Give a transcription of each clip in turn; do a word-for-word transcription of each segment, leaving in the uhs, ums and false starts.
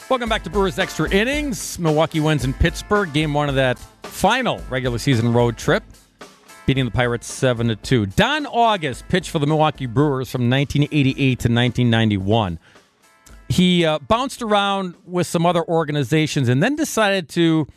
Welcome back to Brewers Extra Innings. Milwaukee wins in Pittsburgh. Game one of that final regular season road trip, beating the Pirates seven to two. Don August pitched for the Milwaukee Brewers from nineteen eighty-eight to nineteen ninety-one. He uh, bounced around with some other organizations and then decided to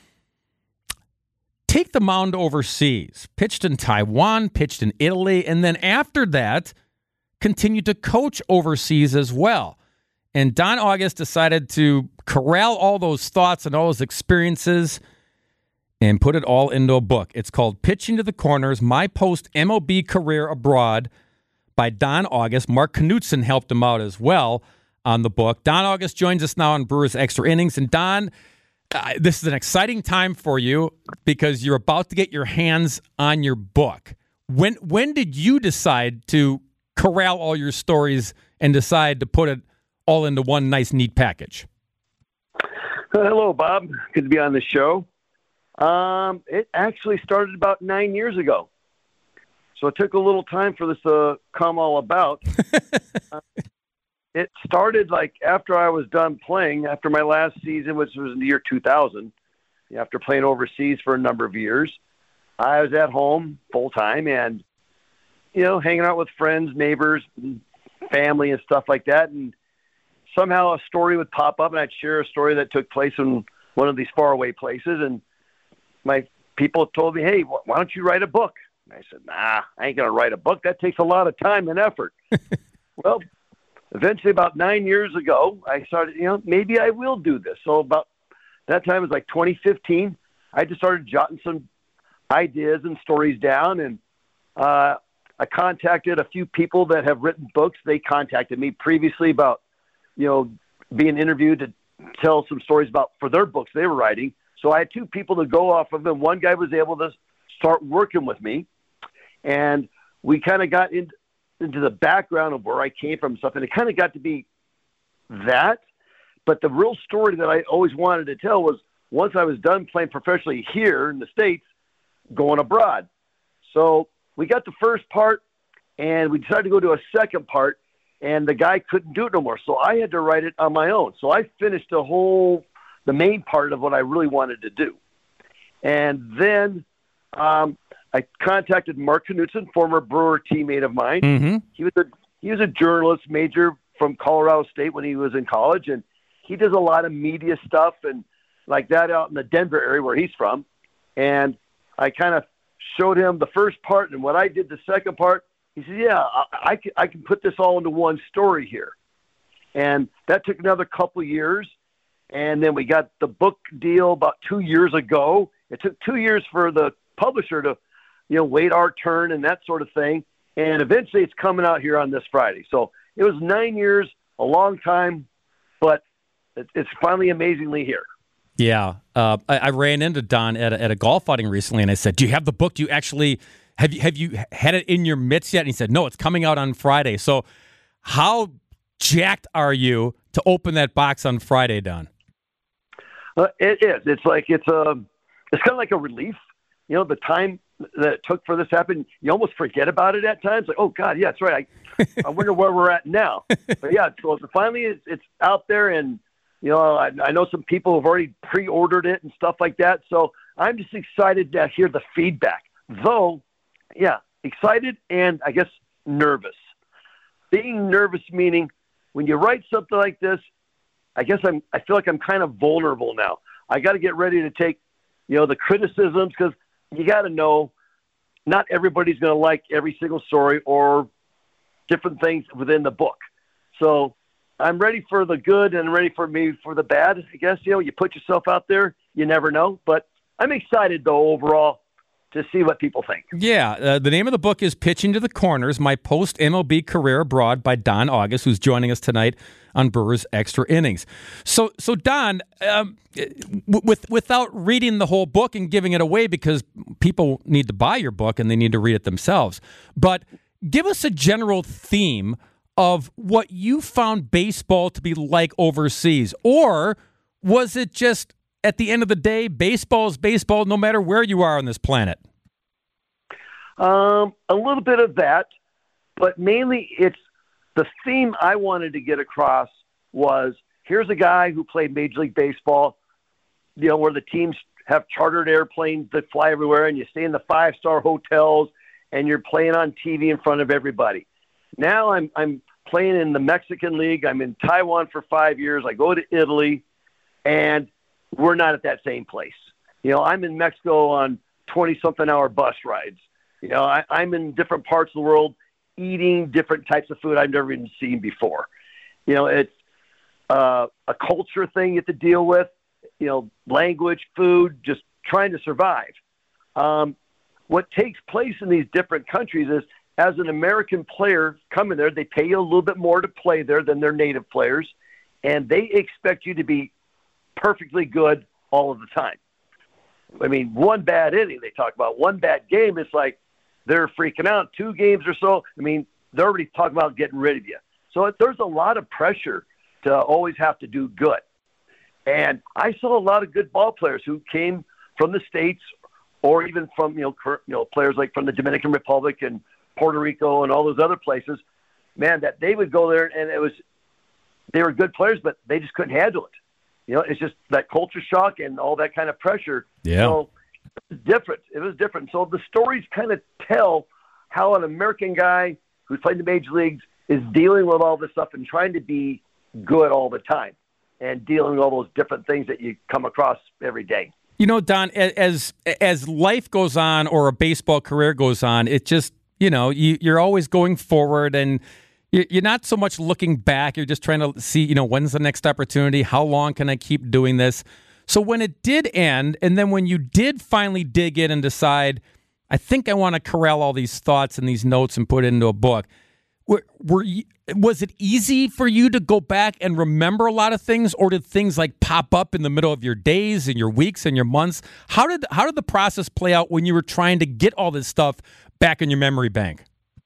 take the mound overseas. Pitched in Taiwan, pitched in Italy, and then after that, continued to coach overseas as well. And Don August decided to corral all those thoughts and all those experiences and put it all into a book. It's called Pitching to the Corners, My Post-M L B Career Abroad by Don August. Mark Knutson helped him out as well on the book. Don August joins us now on Brewers Extra Innings. And Don, uh, this is an exciting time for you because you're about to get your hands on your book. When, when did you decide to corral all your stories and decide to put it all into one nice, neat package? Uh, hello, Bob. Good to be on the show. Um, it actually started about nine years ago. So it took a little time for this to come all about. uh, it started like after I was done playing, after my last season, which was in the year two thousand, after playing overseas for a number of years. I was at home full-time and, you know, hanging out with friends, neighbors, family and stuff like that. And somehow a story would pop up and I'd share a story that took place in one of these faraway places. And my people told me, hey, why don't you write a book? And I said, nah, I ain't going to write a book. That takes a lot of time and effort. Well, eventually about nine years ago, I started, you know, maybe I will do this. So about that time, it was like twenty fifteen. I just started jotting some ideas and stories down. And uh, I contacted a few people that have written books. They contacted me previously about, you know, being interviewed to tell some stories about for their books they were writing. So I had two people to go off of, and one guy was able to start working with me. And we kind of got in, into the background of where I came from and stuff, and it kind of got to be that. But the real story that I always wanted to tell was once I was done playing professionally here in the States, going abroad. So we got the first part, and we decided to go to a second part, and the guy couldn't do it no more. So I had to write it on my own. So I finished the whole, the main part of what I really wanted to do. And then um, I contacted Mark Knutson, former Brewer teammate of mine. Mm-hmm. He was a, he was a journalist major from Colorado State when he was in college. And he does a lot of media stuff and like that out in the Denver area where he's from. And I kind of showed him the first part, and when I did the second part, he said, yeah, I, I, can, I can put this all into one story here. And that took another couple of years. And then we got the book deal about two years ago. It took two years for the publisher to, you know, wait our turn and that sort of thing. And eventually it's coming out here on this Friday. So it was nine years, a long time, but it, it's finally amazingly here. Yeah. Uh, I, I ran into Don at a, at a golf outing recently, and I said, do you have the book? Do you actually have you, have you had it in your mitts yet? And he said, no, it's coming out on Friday. So how jacked are you to open that box on Friday, Don? Uh, it is. It's like it's a, it's kind of like a relief. You know, the time that it took for this to happen, you almost forget about it at times. Like, oh God, yeah, that's right. I, I wonder where we're at now. But yeah, so finally it's, it's out there, and you know, I, I know some people have already pre-ordered it and stuff like that. So I'm just excited to hear the feedback. Though, yeah, excited and I guess nervous. Being nervous meaning when you write something like this, I guess I'm, I feel like I'm kind of vulnerable now. I got to get ready to take, you know, the criticisms, because you got to know not everybody's going to like every single story or different things within the book. So I'm ready for the good and ready for me for the bad. I guess, you know, you put yourself out there, you never know, but I'm excited though overall to see what people think. Yeah, uh, the name of the book is Pitching to the Corners, My Post-M L B Career Abroad by Don August, who's joining us tonight on Brewers Extra Innings. So, so Don, um, with without reading the whole book and giving it away, because people need to buy your book and they need to read it themselves, but give us a general theme of what you found baseball to be like overseas, or was it just, at the end of the day, baseball is baseball no matter where you are on this planet? Um, a little bit of that, but mainly it's the theme I wanted to get across was, here's a guy who played Major League Baseball, you know, where the teams have chartered airplanes that fly everywhere, and you stay in the five-star hotels, and you're playing on T V in front of everybody. Now I'm I'm playing in the Mexican League. I'm in Taiwan for five years. I go to Italy, and we're not at that same place. You know, I'm in Mexico on twenty-something hour bus rides. You know, I, I'm in different parts of the world eating different types of food I've never even seen before. You know, it's uh, a culture thing you have to deal with, you know, language, food, just trying to survive. Um, what takes place in these different countries is, as an American player coming there, they pay you a little bit more to play there than their native players, and they expect you to be perfectly good all of the time. I mean, one bad inning they talk about, one bad game, it's like they're freaking out. Two games or so, I mean, they're already talking about getting rid of you. So it, there's a lot of pressure to always have to do good. And I saw a lot of good ball players who came from the States, or even from, you know, cur- you know, players like from the Dominican Republic and Puerto Rico and all those other places, man, that they would go there and it was, they were good players, but they just couldn't handle it. You know, it's just that culture shock and all that kind of pressure. Yeah. So it was different. It was different. So the stories kind of tell how an American guy who's played in the major leagues is dealing with all this stuff and trying to be good all the time and dealing with all those different things that you come across every day. You know, Don, as as life goes on or a baseball career goes on, it just, you know, you, you're always going forward, and you're not so much looking back. You're just trying to see, you know, when's the next opportunity? How long can I keep doing this? So when it did end, and then when you did finally dig in and decide, I think I want to corral all these thoughts and these notes and put it into a book, were, were you, was it easy for you to go back and remember a lot of things, or did things like pop up in the middle of your days and your weeks and your months? How did how did the process play out when you were trying to get all this stuff back in your memory bank?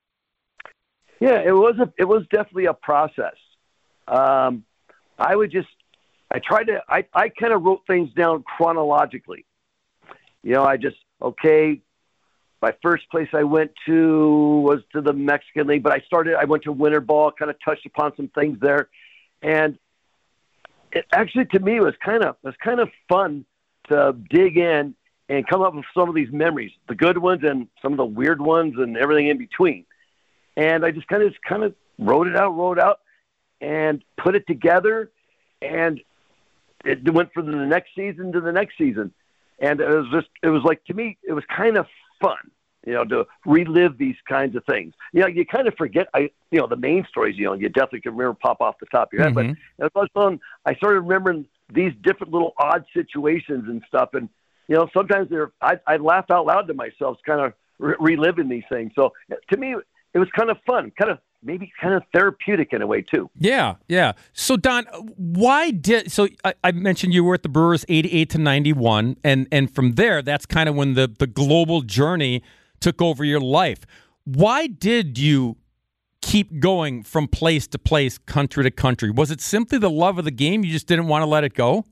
Yeah, it was a, it was definitely a process. Um, I would just, I tried to, I, I kind of wrote things down chronologically. You know, I just, okay, my first place I went to was to the Mexican League, but I started, I went to winter ball, kind of touched upon some things there. And it actually, to me, it was kind of, it was kind of fun to dig in and come up with some of these memories, the good ones and some of the weird ones and everything in between. And I just kind of just kind of wrote it out, wrote it out, and put it together, and it went from the next season to the next season. And it was just, it was like, to me, it was kind of fun, you know, to relive these kinds of things. You know, you kind of forget, I, you know, the main stories, you know, you definitely can remember pop off the top of your head. Mm-hmm. But it was fun. I started remembering these different little odd situations and stuff. And, you know, sometimes they're, I, I laugh out loud to myself, kind of re- reliving these things. So to me, it was kind of fun, kind of maybe kind of therapeutic in a way too. Yeah, yeah. So Don, why did so I, I mentioned you were at the Brewers eighty-eight to ninety-one, and and from there, that's kind of when the the global journey took over your life. Why did you keep going from place to place, country to country? Was it simply the love of the game? You just didn't want to let it go?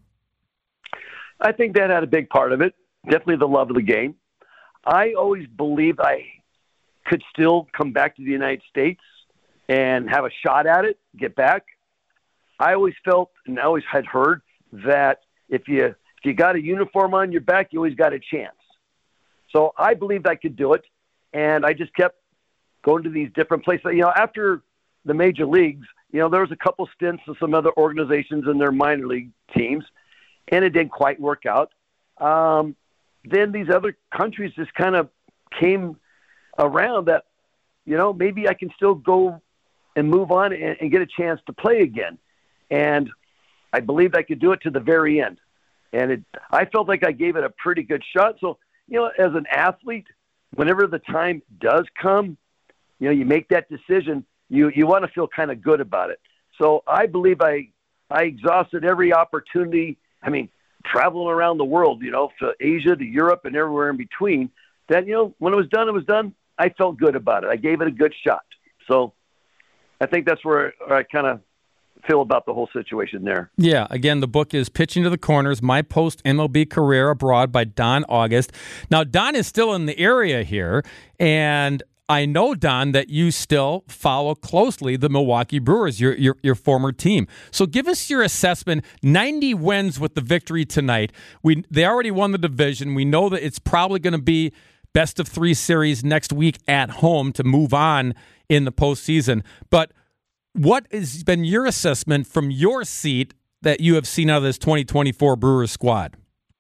I think that had a big part of it. Definitely the love of the game. I always believed I could still come back to the United States and have a shot at it, get back. I always felt, and I always had heard, that if you if you got a uniform on your back, you always got a chance. So I believed I could do it, and I just kept going to these different places. You know, after the major leagues, you know, there was a couple stints in some other organizations in their minor league teams, and it didn't quite work out. Um, then these other countries just kind of came around that, you know, maybe I can still go and move on and, and get a chance to play again. And I believed I could do it to the very end. And it, I felt like I gave it a pretty good shot. So, you know, as an athlete, whenever the time does come, you know, you make that decision, you, you want to feel kind of good about it. So I believe I, I exhausted every opportunity. I mean, traveling around the world, you know, to Asia, to Europe, and everywhere in between, that, you know, when it was done, it was done. I felt good about it. I gave it a good shot. So I think that's where I kind of feel about the whole situation there. Yeah. Again, the book is Pitching to the Corners, My Post-M L B Career Abroad by Don August. Now, Don is still in the area here, and I know, Don, that you still follow closely the Milwaukee Brewers, your, your your former team. So give us your assessment. ninety wins with the victory tonight. We They already won the division. We know that it's probably going to be best of three series next week at home to move on in the postseason. But what has been your assessment from your seat that you have seen out of this twenty twenty-four Brewers squad?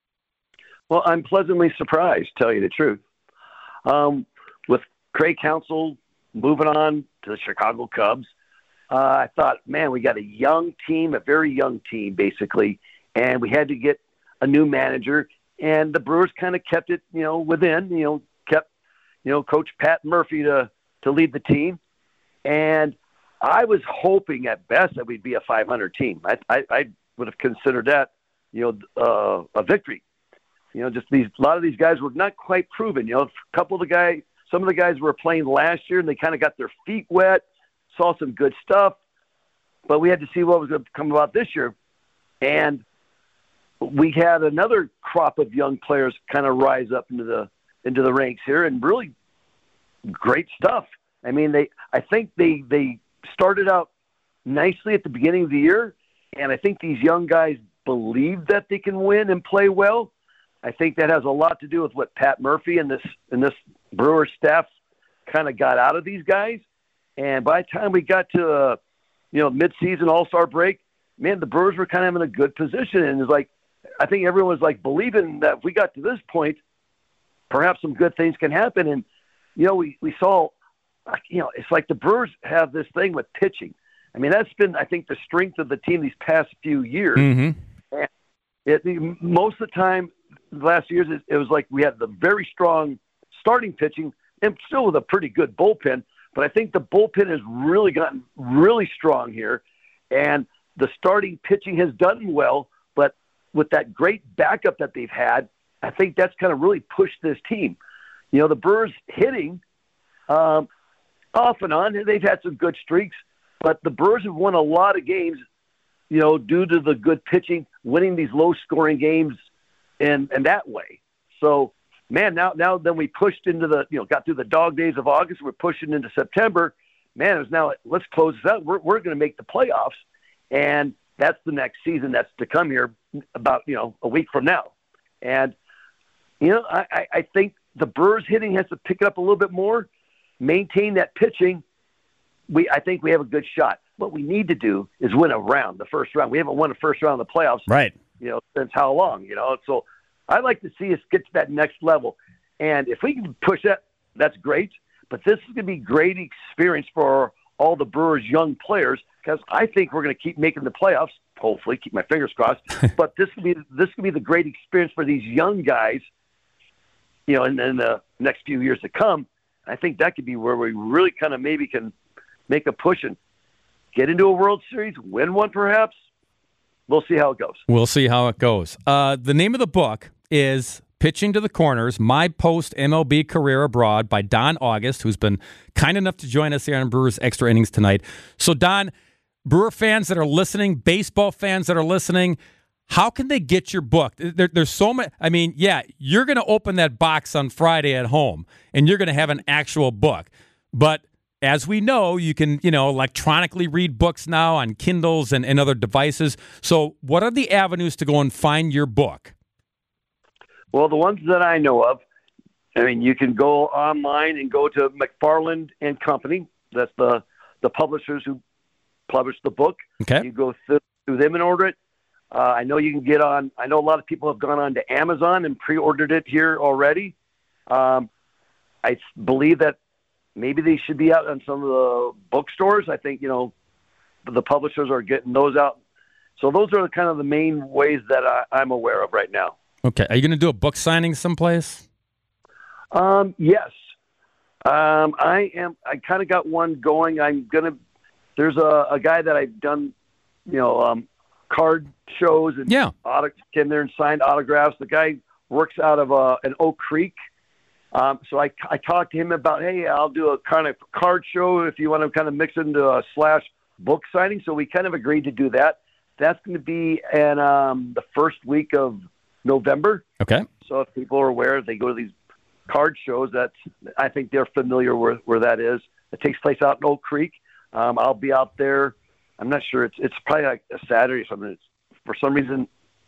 Well, I'm pleasantly surprised, to tell you the truth. Um, with Craig Counsell moving on to the Chicago Cubs, uh, I thought, man, we got a young team, a very young team, basically, and we had to get a new manager. And the Brewers kind of kept it, you know, within, you know, kept, you know, Coach Pat Murphy to, to lead the team. And I was hoping at best that we'd be a five hundred team. I, I, I would have considered that, you know, uh, a victory. You know, just these, a lot of these guys were not quite proven. You know, a couple of the guys, some of the guys were playing last year and they kind of got their feet wet, saw some good stuff, but we had to see what was going to come about this year. And we had another crop of young players kind of rise up into the, into the ranks here, and really great stuff. I mean, they, I think they, they started out nicely at the beginning of the year. And I think these young guys believe that they can win and play well. I think that has a lot to do with what Pat Murphy and this and this Brewers staff kind of got out of these guys. And by the time we got to, uh, you know, mid-season All-Star break, man, the Brewers were kind of in a good position. And it's like, I think everyone was like believing that if we got to this point, perhaps some good things can happen. And, you know, we, we saw, you know, it's like the Brewers have this thing with pitching. I mean, that's been, I think, the strength of the team these past few years. Mm-hmm. And it, most of the time, the last years, it, it was like we had the very strong starting pitching and still with a pretty good bullpen. But I think the bullpen has really gotten really strong here. And the starting pitching has done well. But with that great backup that they've had, I think that's kind of really pushed this team. You know, the Brewers hitting um, off and on, they've had some good streaks. But the Brewers have won a lot of games, you know, due to the good pitching, winning these low-scoring games in, in that way. So, man, now now then we pushed into the, you know, got through the dog days of August. We're pushing into September. Man, it's now, let's close this out. We're, we're going to make the playoffs. And that's the next season that's to come here about, you know, a week from now. And, you know, I, I think the Brewers hitting has to pick it up a little bit more, maintain that pitching. We, I think we have a good shot. What we need to do is win a round, the first round. We haven't won a first round of the playoffs, right? You know, since how long? You know, so I'd like to see us get to that next level. And if we can push that, that's great. But this is going to be great experience for all the Brewers' young players, because I think we're going to keep making the playoffs. Hopefully, keep my fingers crossed. But this will be this will be the great experience for these young guys. You know, in, in the next few years to come, I think that could be where we really kind of maybe can make a push and get into a World Series, win one perhaps. We'll see how it goes. We'll see how it goes. Uh, the name of the book is Pitching to the Corners, My Post-M L B Career Abroad by Don August, who's been kind enough to join us here on Brewers Extra Innings tonight. So, Don, Brewer fans that are listening, baseball fans that are listening, how can they get your book? There, there's so many. I mean, yeah, you're going to open that box on Friday at home, and you're going to have an actual book. But as we know, you can, you know, electronically read books now on Kindles and, and other devices. So what are the avenues to go and find your book? Well, the ones that I know of, I mean, you can go online and go to McFarland and Company. That's the, the publishers who publish the book. Okay. You go through, through them and order it. Uh, I know you can get on, I know a lot of people have gone on to Amazon and pre-ordered it here already. Um, I believe that maybe they should be out on some of the bookstores. I think, you know, the publishers are getting those out. So those are kind of the main ways that I, I'm aware of right now. Okay. Are you going to do a book signing someplace? Um, yes. Um, I am. I kind of got one going. I'm going to, there's a, a guy that I've done, you know, um, card shows and yeah. auto, came there and signed autographs. The guy works out of uh, an Oak Creek. Um, so I, I talked to him about, hey, I'll do a kind of card show if you want to kind of mix into a slash book signing. So we kind of agreed to do that. That's going to be in um, the first week of November. Okay. So if people are aware, they go to these card shows. That's I think they're familiar where where that is. It takes place out in Oak Creek. Um, I'll be out there. I'm not sure. It's it's probably like a Saturday or something. It's, for some reason,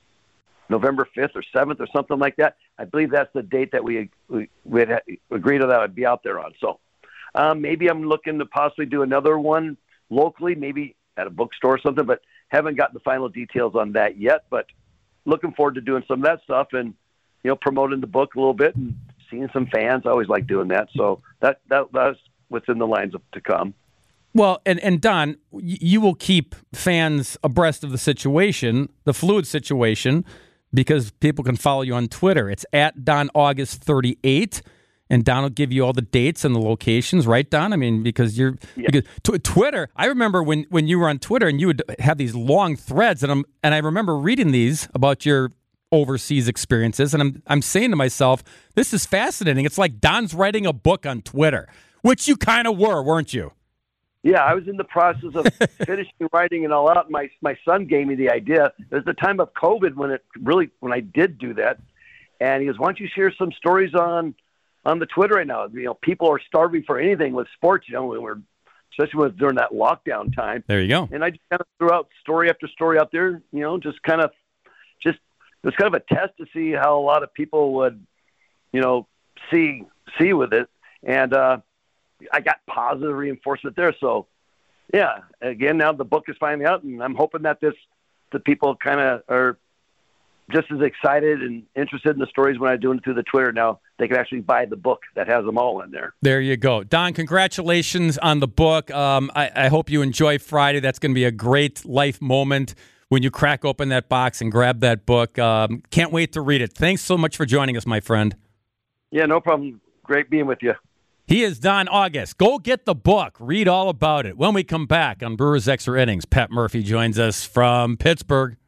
November fifth or seventh or something like that. I believe that's the date that we we, we had agreed that I'd be out there on. So um, maybe I'm looking to possibly do another one locally, maybe at a bookstore or something, but haven't gotten the final details on that yet. But looking forward to doing some of that stuff and, you know, promoting the book a little bit and seeing some fans. I always like doing that. So that, that that's within the lines of to come. Well, and, and Don, you will keep fans abreast of the situation, the fluid situation, because people can follow you on Twitter. It's at Don August thirty-eight, and Don will give you all the dates and the locations, right, Don? I mean, because you're yeah. because t- Twitter. I remember when, when you were on Twitter and you would have these long threads, and I'm and I remember reading these about your overseas experiences, and I'm I'm saying to myself, this is fascinating. It's like Don's writing a book on Twitter, which you kind of were, weren't you? Yeah, I was in the process of finishing writing it all out. My my son gave me the idea. There's the time of COVID when it really when I did do that, and he goes, "Why don't you share some stories on on the Twitter right now? You know, people are starving for anything with sports. You know, when we're especially when during that lockdown time." There you go. And I just kind of threw out story after story out there. You know, just kind of just it was kind of a test to see how a lot of people would, you know, see see with it, and. uh I got positive reinforcement there. So, yeah, again, now the book is finally out, and I'm hoping that this the people kind of are just as excited and interested in the stories when I do it through the Twitter. Now they can actually buy the book that has them all in there. There you go. Don, congratulations on the book. Um, I, I hope you enjoy Friday. That's going to be a great life moment when you crack open that box and grab that book. Um, can't wait to read it. Thanks so much for joining us, my friend. Yeah, no problem. Great being with you. He is Don August. Go get the book. Read all about it. When we come back on Brewers Extra Innings, Pat Murphy joins us from Pittsburgh.